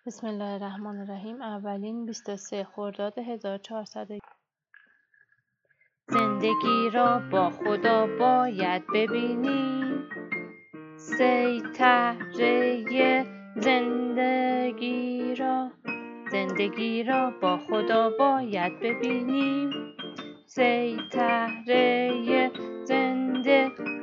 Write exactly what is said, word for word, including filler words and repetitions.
بسم الله الرحمن الرحیم. اولین بیست و سه خرداد هزار و چهارصد. زندگی را با خدا باید ببینیم، سیطره زندگی را زندگی را با خدا باید ببینیم، سیطره زندگی